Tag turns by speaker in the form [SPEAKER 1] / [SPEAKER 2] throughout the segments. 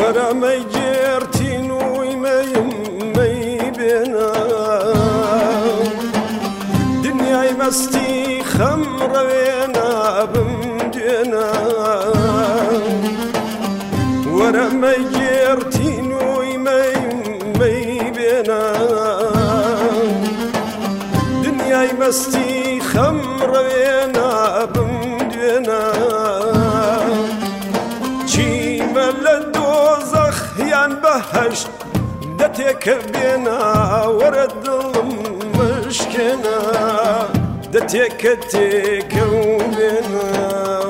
[SPEAKER 1] ورا ما يجرتين وما يبينا دنيا مستي خمر وينا بمدينا ورا ما يجرتين وما يبينا دنيا مستي خمر وينا بمدينا بهشت دتك بينا ورد المشكنا دتك وبينا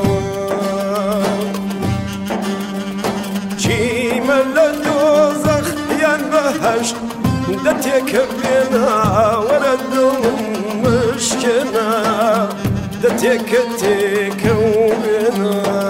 [SPEAKER 1] جيمل الدوزخ يان بهشت دتك بينا ورد المشكنا دتك وبينا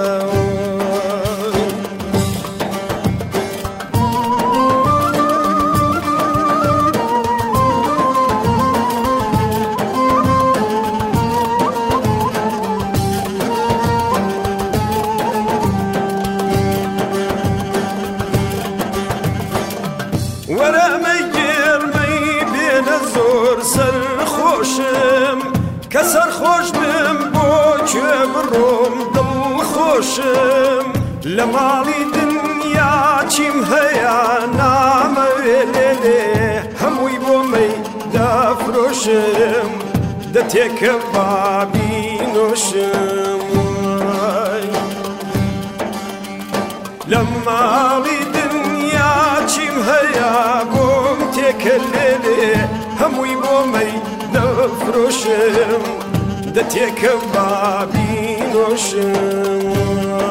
[SPEAKER 1] ورا ما يجير ما يبين الزور سر خوشم كسر خوش بم بوش بروم دل خوشم لمالي دنيا چيم هيا نام ويلي هموي بومي دافروشم دتك بابي نوشم لمالي دنيا چيم هيا بوم تكللي هموي بومي نفروشم دتك بابي نوشم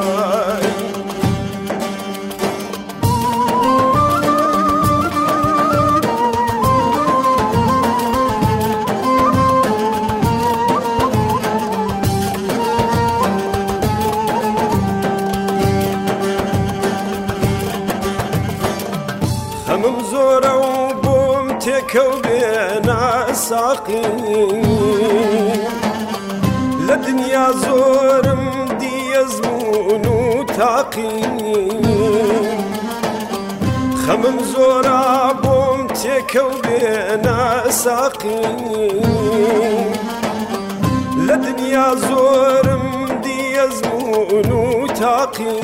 [SPEAKER 1] همم زورا وبوم تكو بينا ساقي لدنيا زورم دي يزمون وتاقي خمم زورا بوم تكو بينا ساقي لدنيا زورم دي يزمون وتاقي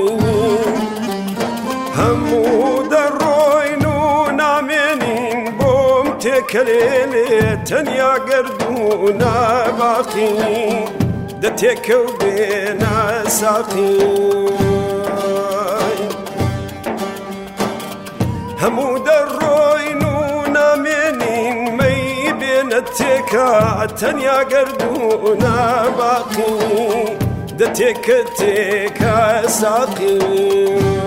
[SPEAKER 1] همو دروينو نامنين بوم تكليلي تنيا قردونا باقي دتكو بينا ساقي همو دروينو نامنين مي بين التكا تنيا قردونا باقي دتك ساقي